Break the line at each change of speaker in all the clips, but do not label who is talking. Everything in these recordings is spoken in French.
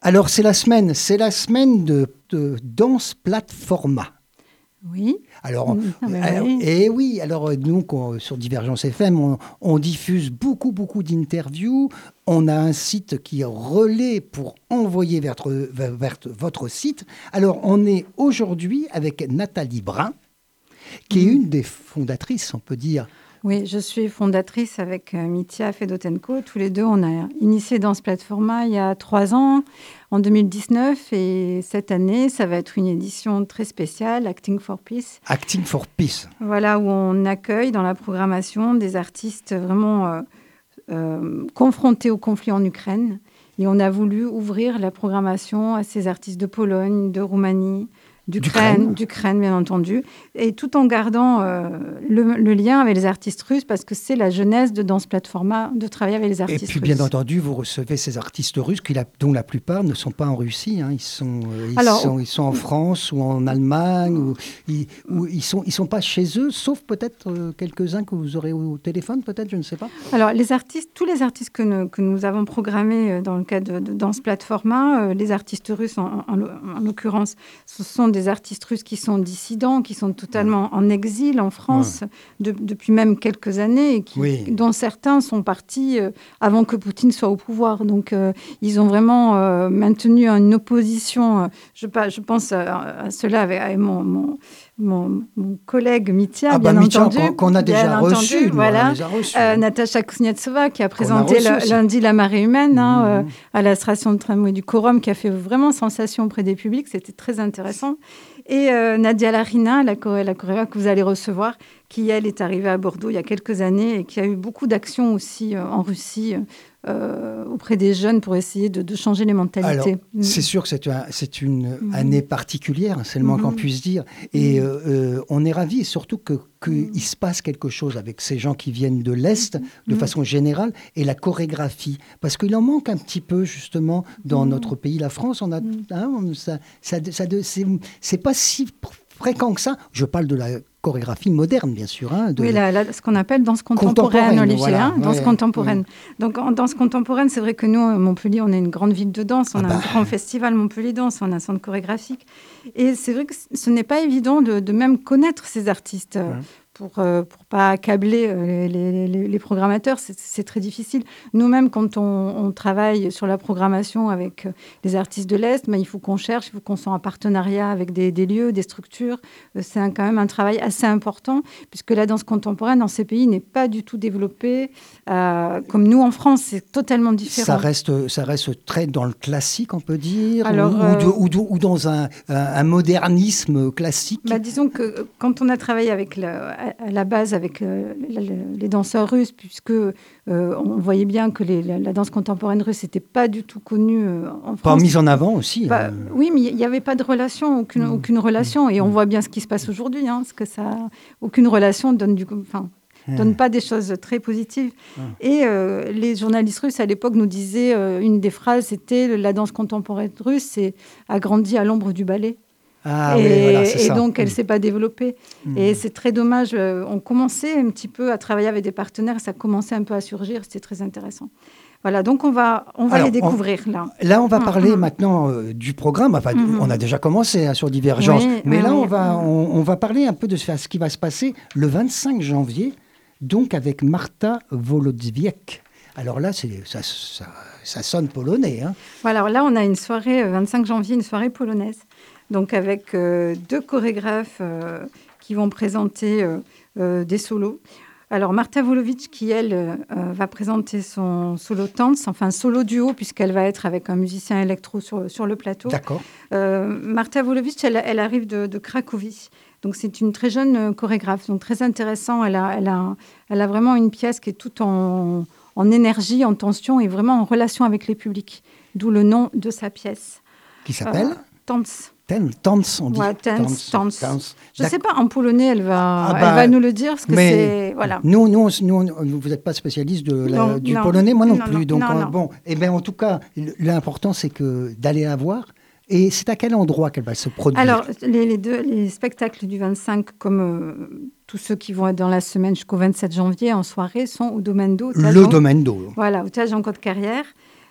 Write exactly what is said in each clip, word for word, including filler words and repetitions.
Alors, c'est la semaine, c'est la semaine de, de danse plateforma.
Oui.
Alors,
Mmh, ah ben
alors
oui.
et oui, alors nous, qu'on- sur Divergence F M, on, on diffuse beaucoup, beaucoup d'interviews. On a un site qui relaie pour envoyer vers, vers- vers votre site. Alors, on est aujourd'hui avec Nathalie Brun, qui est
Mmh.
une des fondatrices, on peut dire.
Oui, je suis fondatrice avec euh, Mitya Fedotenko. Tous les deux, on a initié Danse Plateforma il y a trois ans, en deux mille dix-neuf. Et cette année, ça va être une édition très spéciale, Acting for Peace.
Acting for Peace.
Voilà, où on accueille dans la programmation des artistes vraiment euh, euh, confrontés au conflit en Ukraine. Et on a voulu ouvrir la programmation à ces artistes de Pologne, de Roumanie, d'Ukraine,
D'Ukraine.
d'Ukraine bien entendu, et tout en gardant euh, le, le lien avec les artistes russes, parce que c'est la jeunesse de Danse Plateforma de travailler avec les
Et
artistes
puis,
russes.
bien entendu, vous recevez ces artistes russes qui, la- dont la plupart ne sont pas en Russie. Hein. Ils, sont, euh, ils,
Alors,
sont, ils sont en France ou en Allemagne. Ou, ils ou ils ne sont, ils sont pas chez eux, sauf peut-être euh, quelques-uns que vous aurez au téléphone, peut-être, je ne sais pas.
Alors, les artistes, tous les artistes que nous, que nous avons programmés euh, dans le cadre de, de Danse Plateforma, euh, les artistes russes en, en, en l'occurrence, ce sont des artistes russes qui sont dissidents, qui sont totalement en exil en France
Ouais.
de- depuis même quelques années, et qui,
Oui.
dont certains sont partis euh, avant que Poutine soit au pouvoir. Donc, euh, ils ont vraiment euh, maintenu une opposition. euh, je, pa- je pense à, à cela avec, avec mon, mon, mon, mon collègue Mitya,
Ah
bien
bah Mitya,
entendu.
qu'on qu'on a
bien
déjà
entendu,
reçu, nous,
voilà.
on les a reçus.
Euh, Natacha Kuznetsova, qui a
Qu'on a
présenté
reçu
le-
aussi.
lundi La Marée Humaine hein, euh,
Mhm.
à la station de tramway du Quorum, qui a fait vraiment sensation auprès des publics. C'était très intéressant. Et euh, Nadia Larina, la, choré- la chorégraphe que vous allez recevoir, qui, elle, est arrivée à Bordeaux il y a quelques années et qui a eu beaucoup d'actions aussi euh, en Russie euh, auprès des jeunes pour essayer de, de changer les mentalités.
Alors,
Mm.
c'est sûr que c'est, un- c'est une
Mhm.
année particulière, c'est le moins
Mhm.
qu'on puisse dire. Et
Mhm.
euh, euh, on est ravis, surtout que, qu'il
Mhm.
se passe quelque chose avec ces gens qui viennent de l'Est, de
Mhm.
façon générale, et la chorégraphie. Parce qu'il en manque un petit peu, justement, dans
Mhm.
notre pays, la France. On a,
Mhm.
hein, ça, ça, ça, c'est, c'est pas si fréquent que ça. Je parle de la chorégraphie moderne, bien sûr. Hein, de...
Oui, la, la, ce qu'on appelle danse contemporaine,
Contemporaine,
Olivier,
voilà,
hein, danse
ouais,
contemporaine.
ouais.
Donc, en danse contemporaine, c'est vrai que nous, à Montpellier, on est une grande ville de danse. On
Ah
a
bah.
un grand festival Montpellier Danse, on a un centre chorégraphique. Et c'est vrai que ce n'est pas évident de, de même connaître ces artistes.
Ouais.
Pour ne euh, pas accabler euh, les, les, les programmateurs, c'est, c'est très difficile. Nous-mêmes, quand on, on travaille sur la programmation avec euh, les artistes de l'Est, ben, il faut qu'on cherche, il faut qu'on soit en partenariat avec des, des lieux, des structures. Euh, c'est un, quand même un travail assez important, puisque la danse contemporaine dans ces pays n'est pas du tout développée. Euh, comme nous, en France, c'est totalement différent.
Ça reste, ça reste très dans le classique, on peut dire,
Alors,
ou,
euh,
ou, de, ou, de, ou dans un, un, un modernisme classique.
Bah, disons que quand on a travaillé avec le, à la base avec euh, les danseurs russes, puisque euh, on voyait bien que les, la, la danse contemporaine russe n'était pas du tout connue euh, en France.
Pas mise en avant aussi.
Bah,
hein.
Oui, mais il n'y avait pas de relation, aucune,
Mmh.
aucune relation. Et
mmh.
on voit bien ce qui se passe aujourd'hui, hein, parce que ça, aucune relation donne du, enfin,
Mmh.
donne pas des choses très positives.
Mmh.
Et euh, les journalistes russes à l'époque nous disaient, euh, une des phrases, c'était la danse contemporaine russe, c'est a grandi à l'ombre du ballet.
Ah
et,
oui, voilà, c'est
et
ça.
donc, elle ne
mmh.
s'est pas développée.
Mmh.
Et c'est très dommage. On commençait un petit peu à travailler avec des partenaires. Ça commençait un peu à surgir. C'était très intéressant. Voilà, donc on va, on va
Alors,
les découvrir,
on,
là.
Là, on va
mmh,
parler
mmh.
maintenant euh, du programme. Enfin,
Mmh.
on a déjà commencé hein, sur Divergence.
Oui,
mais
oui,
là,
oui.
on, va, on, on va parler un peu de ce qui va se passer le vingt-cinq janvier, donc avec Marta Wolodziek. Alors là, c'est, ça, ça, ça sonne polonais. Hein.
Voilà, alors là, on a une soirée, euh, vingt-cinq janvier, une soirée polonaise. Donc, avec euh, deux chorégraphes euh, qui vont présenter euh, euh, des solos. Alors, Marta Wolodziek, qui, elle, euh, va présenter son solo dance, enfin, solo duo, puisqu'elle va être avec un musicien électro sur, sur le plateau.
D'accord.
Euh, Marta Wolodziek, elle, elle arrive de, de Cracovie. Donc, c'est une très jeune euh, chorégraphe, donc très intéressant. Elle a, elle, a, elle a vraiment une pièce qui est toute en, en énergie, en tension et vraiment en relation avec les publics. D'où le nom de sa pièce.
Qui s'appelle
euh, Tanz.
Tanz, on dit.
Ouais, tanz, tanz.
tanz.
Je ne sais pas, en polonais, elle va,
Ah bah,
elle va nous le dire, parce que
mais
c'est... Voilà.
Nous, nous, nous, vous n'êtes pas spécialiste de la,
Non,
du
non,
polonais, moi non,
non,
plus.
non,
donc,
non,
euh,
non.
bon, eh bien, en tout cas, l'important, c'est que d'aller la voir. Et c'est à quel endroit qu'elle va se produire?
Alors, les, les, deux, les spectacles du vingt-cinq, comme euh, tous ceux qui vont être dans la semaine jusqu'au vingt-sept janvier en soirée, sont au Domaine d'eau.
Le Domaine d'eau.
Voilà, au Théâtre Jean-Claude Carrière.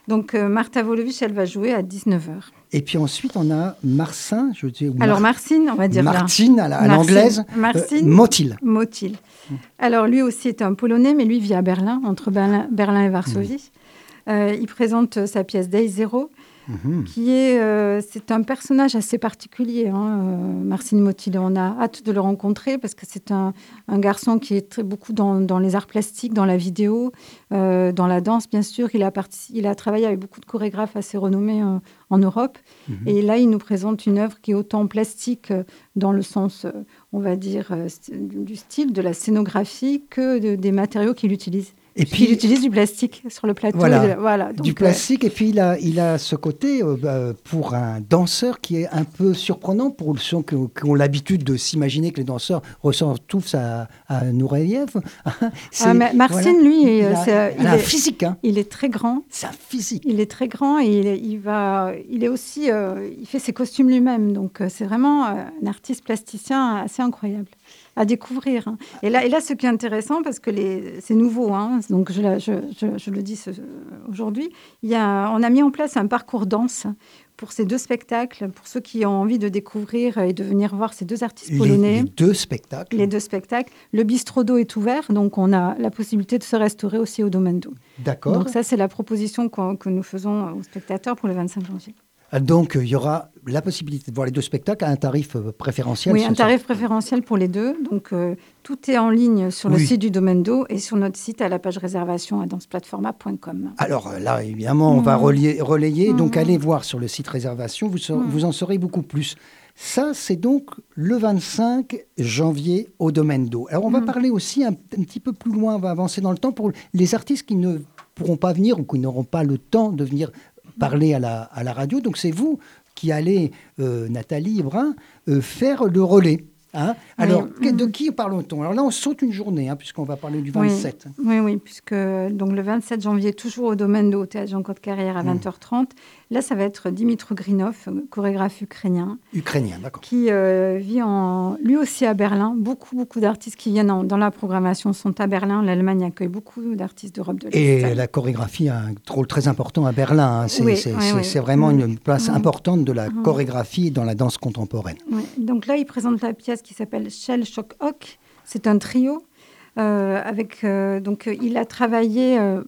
Donc, euh, Marta Volovic, elle va jouer à dix-neuf heures.
Et puis ensuite, on a Marcin, je dis... Mar...
Alors, Marcine, on va dire
Martine,
là.
à, la, à l'anglaise.
Marcine.
Euh, Motil.
Motil. Mmh. Alors, lui aussi est un Polonais, mais lui vit à Berlin, entre Berlin, Berlin et Varsovie. Mmh. Euh, il présente sa pièce Day Zero, mmh. qui est... Euh, c'est un personnage assez particulier, hein, euh, Marcin Motil. On a hâte de le rencontrer parce que c'est un, un garçon qui est très beaucoup dans, dans les arts plastiques, dans la vidéo, euh, dans la danse, bien sûr. Il a, partic- il a travaillé avec beaucoup de chorégraphes assez renommés euh, en Europe. Mmh. Et là, il nous présente une œuvre qui est autant plastique euh, dans le sens, euh, on va dire, euh, du style, de la scénographie, que de, des matériaux qu'il utilise. Et puis, il utilise du plastique sur le plateau.
Voilà,
de, voilà donc,
du plastique. Euh... Et puis, il a, il a ce côté, euh, pour un danseur, qui est un peu surprenant pour ceux qui, qui ont l'habitude de s'imaginer que les danseurs ressemblent tous à, à Nureyev.
ah, Marcin, voilà, lui,
il a,
c'est,
il
il
a un
est,
physique. Hein.
Il est très grand.
C'est un physique.
Il est très grand et il, est, il, va, il est aussi... Euh, il fait ses costumes lui-même. Donc, euh, c'est vraiment euh, un artiste plasticien assez incroyable à découvrir. Hein. Et là, et là, ce qui est intéressant, parce que les, c'est nouveau, hein, donc je, je, je, je le dis ce, aujourd'hui, il y a, on a mis en place un parcours danse pour ces deux spectacles, pour ceux qui ont envie de découvrir et de venir voir ces deux artistes polonais.
Les, les deux spectacles.
Les deux spectacles. Le bistrot d'eau est ouvert, donc on a la possibilité de se restaurer aussi au domaine d'eau.
D'accord.
Donc ça, c'est la proposition que nous faisons aux spectateurs pour le vingt-cinq janvier.
Donc, il y aura la possibilité de voir les deux spectacles à un tarif préférentiel.
Oui, un tarif préférentiel pour les deux. Donc, euh, tout est en ligne sur le oui. site du Domaine d'eau et sur notre site à la page réservation à danceplatforma point com.
Alors là, évidemment, on mmh. va relayer. relayer mmh. Donc, allez voir sur le site réservation, vous, saurez, mmh. vous en saurez beaucoup plus. Ça, c'est donc le vingt-cinq janvier au Domaine d'eau. Alors, on mmh. va parler aussi un, un petit peu plus loin, on va avancer dans le temps pour les artistes qui ne pourront pas venir ou qui n'auront pas le temps de venir parler à la, à la radio. Donc, c'est vous qui allez, euh, Nathalie Brun, euh, faire le relais. Hein. Alors, oui. de qui parle-t-on? Alors là, on saute une journée, hein, puisqu'on va parler du vingt-sept.
Oui, oui, oui, puisque donc, le vingt-sept janvier, toujours au Domaine d'eau, au Théâtre Jean-Claude-Carrière à vingt heures trente. Mmh. Là, ça va être Dimitro Grinov, chorégraphe ukrainien.
Ukrainien, d'accord.
Qui euh, vit en, lui aussi à Berlin. Beaucoup, beaucoup d'artistes qui viennent en, dans la programmation sont à Berlin. L'Allemagne accueille beaucoup d'artistes d'Europe de l'Est.
Et la chorégraphie a un rôle très important à Berlin. Hein. C'est,
oui,
c'est,
oui,
c'est,
oui.
c'est vraiment
oui.
une place
oui.
importante de la
oui.
chorégraphie dans la danse contemporaine.
Oui. Donc là, il présente la pièce qui s'appelle Shell Shock Hock. C'est un trio. Euh, avec, euh, donc, il a travaillé... Euh,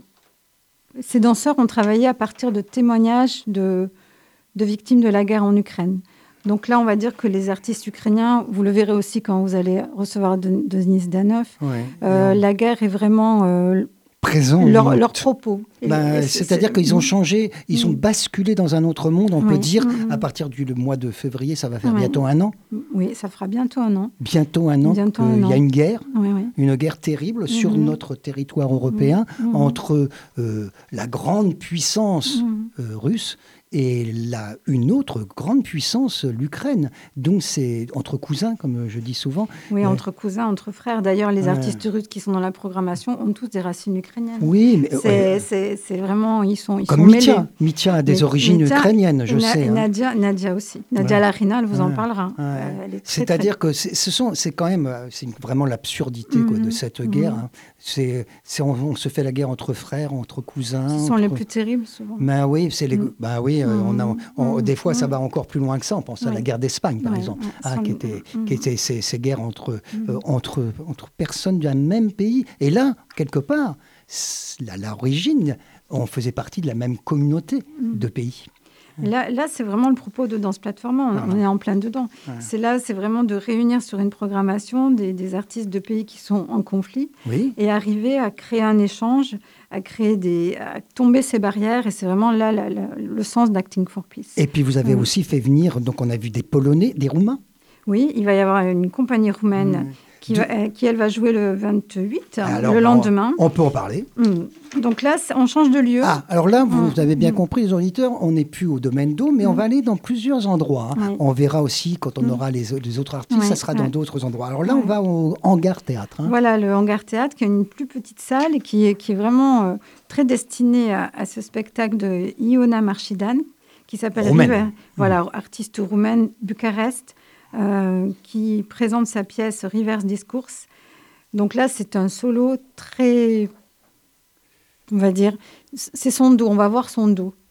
ces danseurs ont travaillé à partir de témoignages de, de victimes de la guerre en Ukraine. Donc là, on va dire que les artistes ukrainiens, vous le verrez aussi quand vous allez recevoir de, Denis Danov, ouais, euh, la guerre est vraiment... Euh,
présent.
Leur, leur propos.
Ben, c'est, c'est-à-dire c'est... qu'ils ont changé, ils mmh. ont basculé dans un autre monde, on oui. peut dire, mmh. à partir du mois de février, ça va faire oui. bientôt un an.
Oui, ça fera bientôt un an.
Bientôt un an.
Bientôt
Il
y
a une guerre,
oui, oui.
une guerre terrible mmh. sur notre territoire européen, mmh. entre euh, la grande puissance mmh. euh, russe et la, une autre grande puissance, l'Ukraine. Donc c'est entre cousins, comme je dis souvent.
Oui, euh, entre cousins, entre frères. D'ailleurs, les euh, artistes russes qui sont dans la programmation ont tous des racines ukrainiennes.
Oui, mais...
C'est, euh, c'est, c'est vraiment... Ils sont, ils
comme
sont
Mitya.
mêlés.
Mitya a des
mais,
origines
Mitya,
ukrainiennes, je
na,
sais. Hein.
Nadia, Nadia aussi. Nadia ouais. Larina, elle vous en ouais. parlera. Ouais.
Euh,
elle est très,
C'est-à-dire
très...
que c'est, ce sont, c'est quand même c'est vraiment l'absurdité mmh, quoi, de cette mmh. guerre. Hein. C'est, c'est, on, on se fait la guerre entre frères, entre cousins.
Ce sont
entre...
les plus terribles, souvent.
Ben oui, c'est les...
mmh.
ben oui euh, on a, on,
mmh.
des fois,
mmh.
ça va encore plus loin que ça. On pense ouais. à la guerre d'Espagne, par
ouais.
exemple,
ouais.
hein, qui était, mmh. qui était ces, ces guerres entre,
mmh.
euh, entre, entre personnes d'un même pays. Et là, quelque part, la, l'origine, on faisait partie de la même communauté mmh. de pays.
Là, là, c'est vraiment le propos de Danse Platforma. On, ah. on est en plein dedans. Ah. C'est là, c'est vraiment de réunir sur une programmation des, des artistes de pays qui sont en conflit
oui.
et arriver à créer un échange, à créer des, à tomber ces barrières. Et c'est vraiment là la, la, le sens d'Acting for Peace.
Et puis vous avez mmh. aussi fait venir, donc on a vu des Polonais, des Roumains.
Oui, il va y avoir une compagnie roumaine. Mmh. Qui, va, euh, qui, elle, va jouer le vingt-huit, alors, le lendemain.
On, on peut en parler.
Mmh. Donc là, on change de lieu.
Ah, alors là, vous mmh. avez bien mmh. compris, les auditeurs, on n'est plus au Domaine d'eau, mais mmh. on va aller dans plusieurs endroits. Hein. Oui. On verra aussi, quand on aura les, les autres artistes, oui. ça sera dans oui. d'autres endroits. Alors là, oui. on va au Hangar Théâtre. Hein.
Voilà, le Hangar Théâtre, qui est une plus petite salle et qui est, qui est vraiment euh, très destinée à, à ce spectacle de Iona Marchidan, qui s'appelle River, mmh. voilà, artiste roumaine, Bucarest, euh, qui présente sa pièce Reverse Discourse. Donc là, c'est un solo très, on va dire, c'est son dos, on va voir son dos.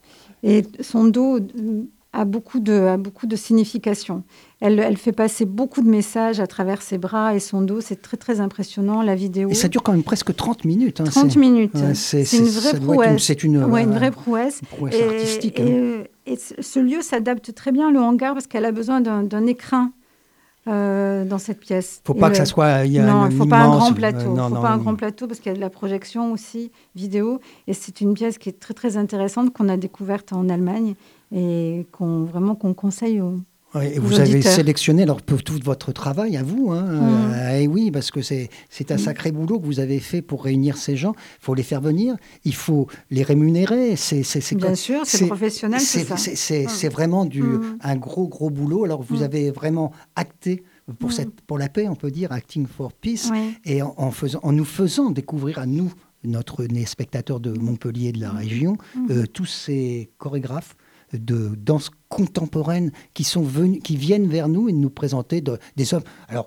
Et son dos a beaucoup de, a beaucoup de signification. Elle, elle fait passer beaucoup de messages à travers ses bras et son dos. C'est très, très impressionnant, la vidéo.
Et ça dure quand même presque trente minutes. Hein,
trente minutes.
Ouais,
c'est, c'est une vraie prouesse. Une,
c'est une,
ouais, une vraie prouesse.
Une prouesse
et,
artistique.
Et,
hein.
et, et ce lieu s'adapte très bien, le hangar, parce qu'elle a besoin d'un, d'un écrin. Euh, dans cette pièce.
Il ne faut pas
le...
que ça soit. Y a
non, il ne faut pas un grand plateau. Il
euh,
ne
faut
pas
non.
un grand plateau parce qu'il y a de la projection aussi, vidéo. Et c'est une pièce qui est très, très intéressante qu'on a découverte en Allemagne et qu'on, vraiment, qu'on conseille aux.
Oui, et vous avez sélectionné alors tout votre travail à vous, hein, mmh. euh, et oui, parce que c'est, c'est un sacré boulot que vous avez fait pour réunir ces gens. Il faut les faire venir, il faut les rémunérer. C'est, c'est, c'est
Bien
comme,
sûr, c'est, c'est professionnel,
c'est,
c'est ça.
C'est, c'est, mmh. c'est vraiment du, mmh. un gros, gros boulot. Alors vous mmh. avez vraiment acté pour, mmh. cette, pour la paix, on peut dire, Acting for Peace,
oui.
et en, en, faisant, en nous faisant découvrir à nous, notre les spectateurs de Montpellier et de la région, mmh. euh, tous ces chorégraphes de danse contemporaine qui, sont venus, qui viennent vers nous et nous présenter de, des œuvres. Alors,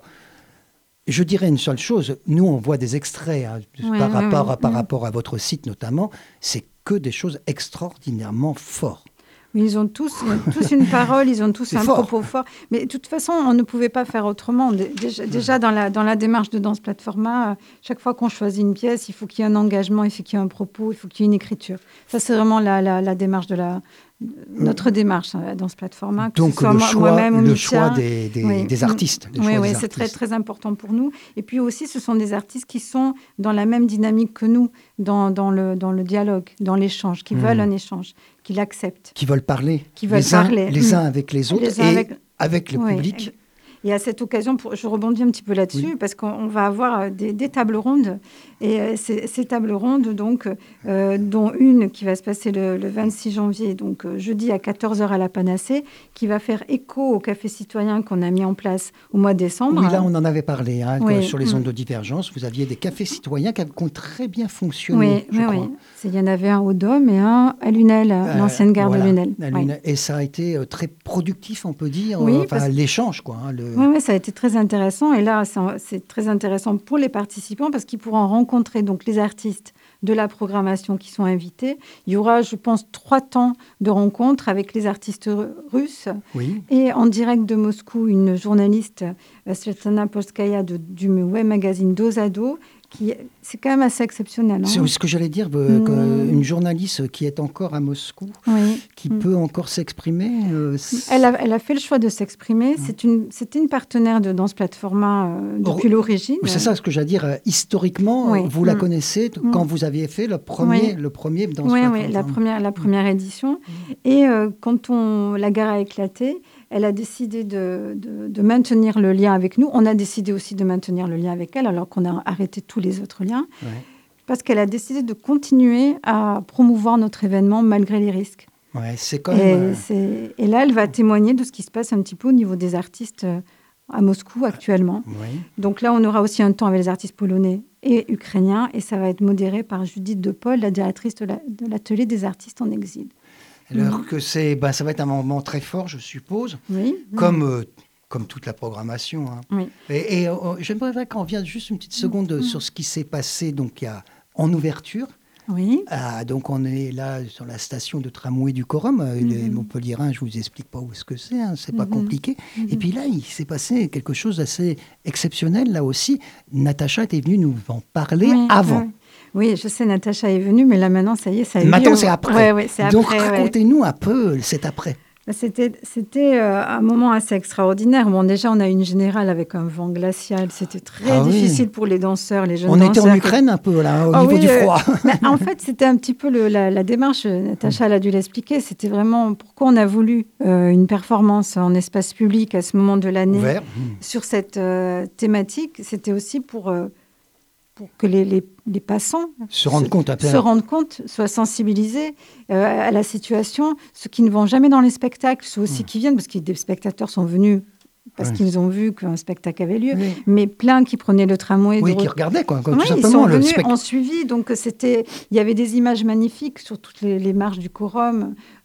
je dirais une seule chose, nous on voit des extraits hein,
oui,
par,
oui,
rapport,
oui.
À, par rapport à votre site notamment, c'est que des choses extraordinairement fortes.
Ils ont tous, tous une parole, ils ont tous
c'est
un
fort.
propos fort. Mais de toute façon, on ne pouvait pas faire autrement. Déjà, déjà dans, la, dans la démarche de Danse Platforma, chaque fois qu'on choisit une pièce, il faut qu'il y ait un engagement, il faut qu'il y ait un propos, il faut qu'il y ait une écriture. Ça, c'est vraiment la, la, la démarche de la... notre démarche hein, dans ce Platforma.
Donc le choix, le choix des, des, oui. des artistes.
Oui, oui c'est très, très important pour nous. Et puis aussi, ce sont des artistes qui sont dans la même dynamique que nous, dans, dans, le, dans le dialogue, dans l'échange, qui mmh. veulent un échange, qui l'acceptent.
Qui veulent parler,
qui veulent
les,
parler.
Uns, les uns avec les autres
les
et
avec,
avec le
oui.
public.
Et à cette occasion, pour, je rebondis un petit peu là-dessus, oui. parce qu'on va avoir des, des tables rondes. Et euh, ces, ces tables rondes, donc, euh, dont une qui va se passer le, le vingt-six janvier, donc euh, jeudi à quatorze heures à la Panacée, qui va faire écho au café citoyen qu'on a mis en place au mois de décembre.
Oui, là, on en avait parlé, hein,
oui.
sur les ondes de divergence. Vous aviez des cafés citoyens qui ont très bien fonctionné,
oui,
je
oui,
crois.
Oui, il y en avait un au Dôme et un à Lunel, euh, l'ancienne gare voilà, de Lunel.
Oui. Et ça a été euh, très productif, on peut dire,
oui,
euh, enfin, parce... l'échange, quoi. Hein, le...
Oui, oui, ça a été très intéressant. Et là, c'est, c'est très intéressant pour les participants parce qu'ils pourront rencontrer donc, les artistes de la programmation qui sont invités. Il y aura, je pense, trois temps de rencontres avec les artistes russes.
Oui.
Et en direct de Moscou, une journaliste, Svetlana Polskaya, de, du web magazine Dos à Dos. Qui, c'est quand même assez exceptionnel. Hein.
C'est ce que j'allais dire, euh, mmh. une journaliste qui est encore à Moscou,
oui.
qui
mmh.
peut encore s'exprimer. Euh,
elle, a, elle a fait le choix de s'exprimer. Mmh. C'est une, c'était une partenaire de Danse Platforma euh, depuis Or, l'origine.
C'est ça ce que j'allais dire. Euh, historiquement, oui. vous mmh. la connaissez mmh. quand vous aviez fait le premier,
oui.
le premier Danse
oui,
Platforma.
Oui, la première, la première édition. Mmh. Et euh, quand on, la gare a éclaté, elle a décidé de, de, de maintenir le lien avec nous. On a décidé aussi de maintenir le lien avec elle, alors qu'on a arrêté tous les autres liens,
ouais.
parce qu'elle a décidé de continuer à promouvoir notre événement malgré les risques.
Ouais, c'est quand même,
et,
euh...
c'est, et là, elle va témoigner de ce qui se passe un petit peu au niveau des artistes à Moscou actuellement.
Ouais.
Donc là, on aura aussi un temps avec les artistes polonais et ukrainiens, et ça va être modéré par Judith De Paul, la directrice de, la, de l'atelier des artistes en exil.
Alors mmh. que c'est, ben, ça va être un moment très fort, je suppose,
oui,
comme, euh, comme toute la programmation. Hein.
Oui.
Et, et euh, j'aimerais qu'on revienne juste une petite seconde mmh. sur ce qui s'est passé donc, il y a, en ouverture.
Oui.
Ah, donc on est là sur la station de tramway du Corum. Mmh. Les Montpelliérains, je ne vous explique pas où est-ce que c'est, hein, c'est mmh. pas compliqué. Mmh. Et puis là, il s'est passé quelque chose d'assez exceptionnel, là aussi. Natacha était venue nous en parler
oui,
avant.
Oui. Oui, je sais, Natacha est venue, mais là, maintenant, ça y est, ça a eu
Maintenant,
lieu.
c'est après.
Ouais, ouais, c'est
Donc,
après,
racontez-nous
ouais.
un peu cet après.
C'était, c'était euh, un moment assez extraordinaire. Bon, déjà, on a eu une générale avec un vent glacial. C'était très
ah,
difficile
oui.
pour les danseurs, les jeunes
on
danseurs.
On était en Ukraine un peu, là, au
oh,
niveau
oui,
du froid.
Euh, bah, en fait, c'était un petit peu le, la, la démarche. Natacha, elle a dû l'expliquer. C'était vraiment pourquoi on a voulu euh, une performance en espace public à ce moment de l'année
Ouvert.
sur cette euh, thématique. C'était aussi pour... Euh, pour que les, les, les passants
se rendent,
se,
compte,
se rendent compte, soient sensibilisés euh, à la situation. Ceux qui ne vont jamais dans les spectacles, ceux aussi mmh. qui viennent, parce que des spectateurs sont venus parce oui. qu'ils ont vu qu'un spectacle avait lieu, oui. mais plein qui prenaient le tramway.
Oui,
de...
qui regardaient, quoi, quoi
oui,
tout simplement.
Ils sont
le
venus
spect...
en suivi, donc c'était... il y avait des images magnifiques sur toutes les, les marches du Corum,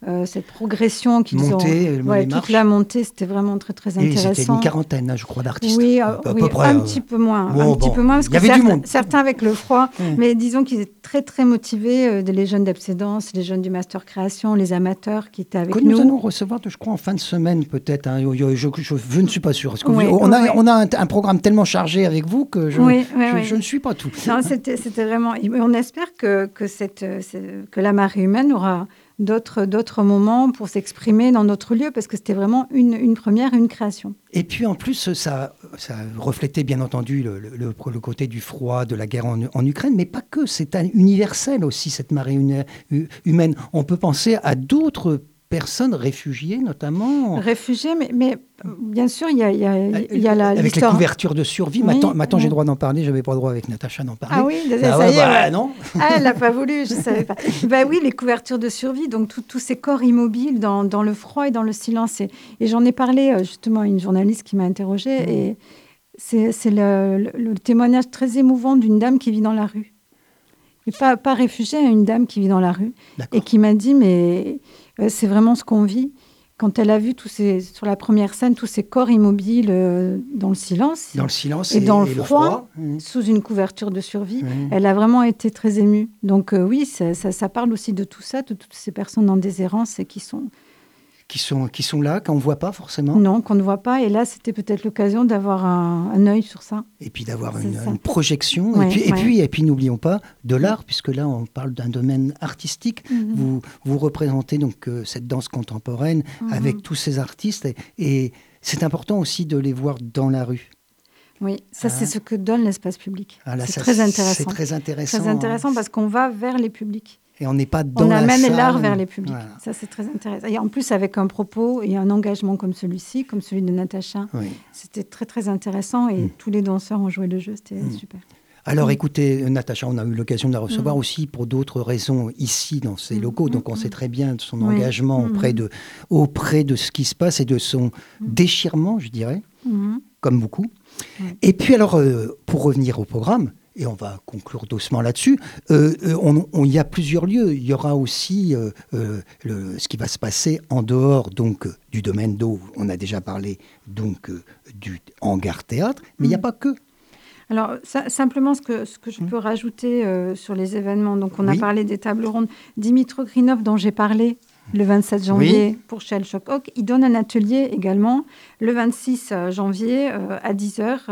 euh, cette progression qu'ils
Montée,
ont.
les
Ouais, toute
marches.
la montée, c'était vraiment très, très
Et
intéressant.
c'était une quarantaine, je crois, d'artistes.
Oui,
à,
euh,
à
oui
peu près.
un
euh,
petit peu moins.
bon,
un petit
bon,
peu moins, parce
il y
que
avait du
certains,
monde.
certains avec le froid,
Ouais.
mais disons qu'ils étaient très, très motivés, euh, les jeunes d'Absédance, les jeunes du Master Création, les amateurs qui étaient avec
Que
nous.
nous allons recevoir, je crois, en fin de semaine, peut-être. Hein. Je, je, je, je ne suis pas sûr. Parce que
Oui,
vous, on, a,
oui.
on a un, un programme tellement chargé avec vous que je,
Oui, oui,
je,
oui.
je ne suis pas tout.
Non, c'était, c'était vraiment... On espère que, que, cette, que la marée humaine aura d'autres, d'autres moments pour s'exprimer dans notre lieu, parce que c'était vraiment une, une première, une création.
Et puis en plus, ça, ça reflétait bien entendu le, le, le, le côté du froid, de la guerre en, en Ukraine, mais pas que. C'est un universel aussi, cette marée humaine. On peut penser à d'autres personnes réfugiées, notamment.
Réfugiées, mais, mais bien sûr, il y a, il y a, il y a la,
avec
l'histoire.
les couvertures de survie.
Oui,
maintenant, maintenant
oui.
j'ai le droit d'en parler. Je n'avais pas le droit avec Natacha d'en parler.
Ah oui, désolé,
ah
ça
ouais,
y est.
bah,
Ouais.
non.
Ah, elle n'a pas voulu, je ne savais pas. Ben oui, les couvertures de survie, donc tous ces corps immobiles dans, dans le froid et dans le silence. Et, et j'en ai parlé justement à une journaliste qui m'a interrogée. Mmh. Et c'est, c'est le, le, le témoignage très émouvant d'une dame qui vit dans la rue. Et pas, pas réfugiée, une dame qui vit dans la rue. D'accord. Et qui m'a dit, mais euh, c'est vraiment ce qu'on vit. Quand elle a vu tous ces, sur la première scène tous ces corps immobiles euh, dans le silence,
dans le silence
et,
et
dans
et
le froid,
le froid. Mmh.
Sous une couverture de survie,
mmh.
elle a vraiment été très émue. Donc euh, oui, ça, ça, ça parle aussi de tout ça, de toutes ces personnes en déshérence et qui sont...
Qui sont, qui sont là, qu'on ne voit pas forcément.
Non, qu'on ne voit pas. Et là, c'était peut-être l'occasion d'avoir un, un œil sur ça.
Et puis d'avoir une, une projection.
Ouais,
et, puis,
ouais.
et, puis, et puis, n'oublions pas de l'art, puisque là, on parle d'un domaine artistique. Mm-hmm. Vous, vous représentez donc euh, cette danse contemporaine mm-hmm. avec tous ces artistes. Et, et c'est important aussi de les voir dans la rue.
Oui, ça, ah. c'est ce que donne l'espace public.
Ah, là,
c'est
ça,
très intéressant.
C'est très intéressant.
Très intéressant
hein.
parce qu'on va vers les publics.
Et on n'est pas dans
on
la
amène
salle.
l'art vers les publics.
Voilà.
Ça, c'est très intéressant. Et en plus, avec un propos et un engagement comme celui-ci, comme celui de Natacha,
oui.
c'était très, très intéressant. Et mmh. tous les danseurs ont joué le jeu. C'était mmh. super.
Alors, mmh. écoutez, Natacha, on a eu l'occasion de la recevoir mmh. aussi pour d'autres raisons ici, dans ces mmh. locaux. Donc, on mmh. sait très bien de son oui. engagement mmh. auprès, de, auprès de ce qui se passe et de son mmh. déchirement, je dirais, mmh. comme beaucoup. Mmh. Et puis, alors, euh, pour revenir au programme, et on va conclure doucement là-dessus. Euh, on, on, il y a plusieurs lieux. Il y aura aussi euh, euh, le, ce qui va se passer en dehors donc euh, du domaine d'eau. On a déjà parlé donc euh, du hangar théâtre, mais il mmh. n'y a pas que.
Alors, ça, simplement, ce que, ce que je peux mmh. rajouter euh, sur les événements, donc on oui. a parlé des tables rondes. Dimitro Grinov, dont j'ai parlé le vingt-sept janvier oui. pour Shell Shock Oak, il donne un atelier également le vingt-six janvier euh, à dix heures.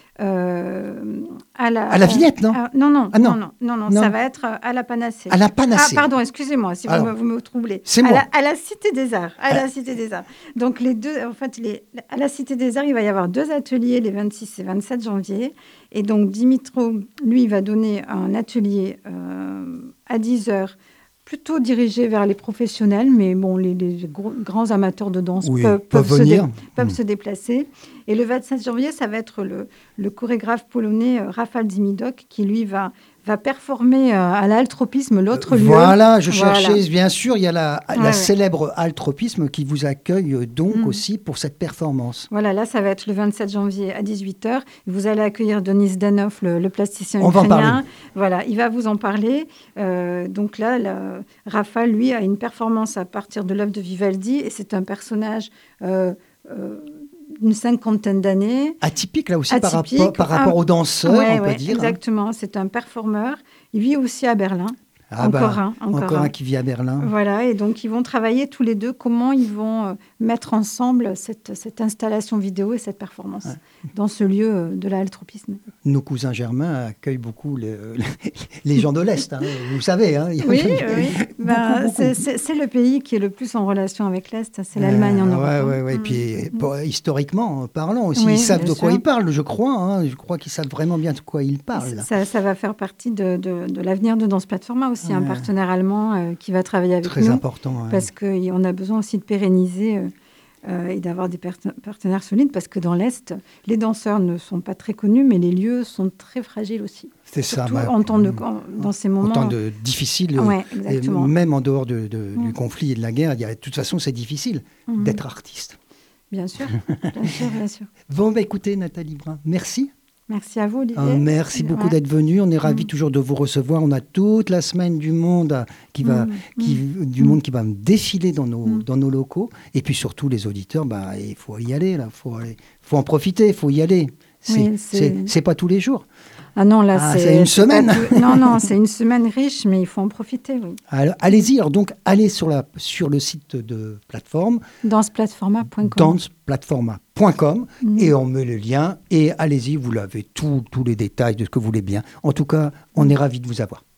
Euh, à, la,
à la Villette, non
à, non, non,
ah non.
non, non, non, non, ça va être à la Panacée.
À la Panacée.
Ah, pardon, excusez-moi si Alors, vous, me, vous me troublez.
C'est
à
moi.
La, à la Cité des Arts. À ah. la Cité des Arts. Donc, les deux, en fait, les, à la Cité des Arts, il va y avoir deux ateliers, les vingt-six et vingt-sept janvier. Et donc, Dimitro, lui, il va donner un atelier euh, à dix heures, plutôt dirigé vers les professionnels, mais bon, les, les gros, grands amateurs de danse
oui,
peuvent,
peuvent,
peuvent, se, dé, peuvent
mmh.
se déplacer. Et le vingt-sept janvier, ça va être le, le chorégraphe polonais euh, Rafał Dimidok qui, lui, va, va performer euh, à l'Altropisme, l'autre
euh,
lieu.
Voilà, je cherchais, voilà. bien sûr, il y a la, la
ouais,
célèbre ouais. Altropisme qui vous accueille donc mmh. aussi pour cette performance.
Voilà, là, ça va être le vingt-sept janvier à dix-huit heures. Vous allez accueillir Denis Danov, le, le plasticien
On
ukrainien.
Va en parler.
Voilà, il va vous en parler. Euh, donc là, là, Rafał, lui, a une performance à partir de l'œuvre de Vivaldi et c'est un personnage... Euh, euh, une cinquantaine d'années.
Atypique, là aussi, Atypique. par rapport, par rapport ah, aux danseurs,
ouais,
on
ouais,
peut dire.
Exactement, hein. C'est un performeur. Il vit aussi à Berlin.
Ah
encore
bah,
un. Encore,
encore un.
un
qui vit à Berlin.
Voilà, et donc ils vont travailler tous les deux comment ils vont euh, mettre ensemble cette, cette installation vidéo et cette performance ouais. dans ce lieu euh, de la Altropisme.
Nos cousins germains accueillent beaucoup les, les gens de l'Est, hein, vous savez. Hein,
oui, oui. Ben, beaucoup, beaucoup. C'est, c'est le pays qui est le plus en relation avec l'Est, c'est l'Allemagne euh, en Europe.
Oui, oui, oui. Et puis, mmh. pour, historiquement parlant aussi, oui, ils savent de quoi sûr. ils parlent, je crois. Hein, je crois qu'ils savent vraiment bien de quoi ils parlent.
Ça, ça va faire partie de, de, de l'avenir de Danse Platforma aussi, ouais. un partenaire allemand euh, qui va travailler avec
Très
nous.
Très important. Ouais.
Parce qu'on a besoin aussi de pérenniser euh, euh, et d'avoir des partenaires solides, parce que dans l'Est, les danseurs ne sont pas très connus, mais les lieux sont très fragiles aussi.
C'est ça.
Bah, en temps de, en, dans ces moments...
En temps de difficile,
ouais,
et même en dehors de, de, mmh. du conflit et de la guerre, il y a, de toute façon, c'est difficile mmh. d'être artiste.
Bien sûr, bien sûr, bien sûr.
Bon, bah, écoutez, Nathalie Brun, merci.
Merci à vous, Olivier.
Ah, merci beaucoup
ouais.
d'être venu. On est ravis
mmh.
toujours de vous recevoir. On a toute la semaine du monde qui va,
mmh.
qui,
mmh.
du monde qui va me défiler dans nos,
mmh.
dans nos locaux. Et puis surtout, les auditeurs, bah, il faut y aller. Il faut, faut en profiter, il faut y aller. C'est,
Oui,
c'est...
c'est...
c'est pas tous les jours.
Ah non, là,
Ah,
c'est...
c'est une
c'est
semaine.
tout... Non, non, c'est une semaine riche, mais il faut en profiter, oui.
Alors, allez-y. Alors, donc, allez sur, la, sur le site de plateforme.
danceplatforma point com.
danceplatforma point com
mmh.
et on met le lien. Et allez-y, vous l'avez tous les détails de ce que vous voulez bien. En tout cas, on est ravis de vous avoir.